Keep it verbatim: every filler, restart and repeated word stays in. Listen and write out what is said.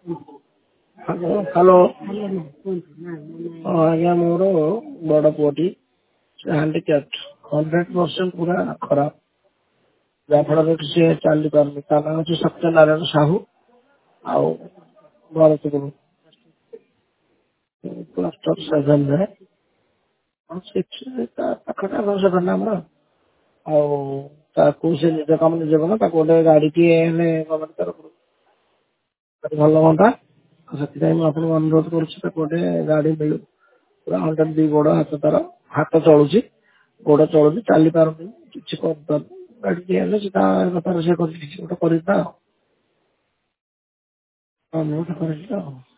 Hello hello ହଁ ଆଜ୍ଞା ମୋର ବଡ଼ ପୁଅଟି ସେ ହ୍ୟାଣ୍ଡିକ୍ୟାପ୍ଟ ହଣ୍ଡ୍ରେଡ ପରସେଣ୍ଟ ପୁରା ଖରାପ ଯାହାଫଳରେ କି ସେ ଚାଲିପାରୁନି। ତା ନାଁ ହେଉଛି ସତ୍ୟନାରାୟଣ ସାହୁ ଆଉ ଭରତପୁର କ୍ଲଷ୍ଟର ସେଭେନରେ ତା ପାଖଟା ଘର ଆମର ଆଉ ତାକୁ ସେ ନିଜ କାମ ନିଜେ କଲା ତାକୁ ଗୋଟେ ଗାଡ଼ିଟିଏ ହେଲେ ଗଭର୍ଣ୍ଣମେଣ୍ଟ ତରଫରୁ ଭଲ ହୁଅନ୍ତା। ସେଥିପାଇଁ ମୁଁ ଆପଣଙ୍କୁ ଅନୁରୋଧ କରୁଛି ତାକୁ ଗୋଟେ ଗାଡ଼ି ମିଳୁ ପୁରା ହଣ୍ଡ୍ରେଡ ଦି ଗୋଡ଼ ହାତ ତାର ହାତ ଚଳୁଛି ଗୋଡ଼ ଚଳୁଛି ଚାଲି ପାରୁନି କିଛି କରିପାରୁନି ଗାଡ଼ିଟିଏ ହେଲେ ସେ ତା ବେପାର ସେ କରି କିଛି ଗୋଟେ କରିଥା ଆଉ ଅନୁରୋଧ କରିଛି ଆଉ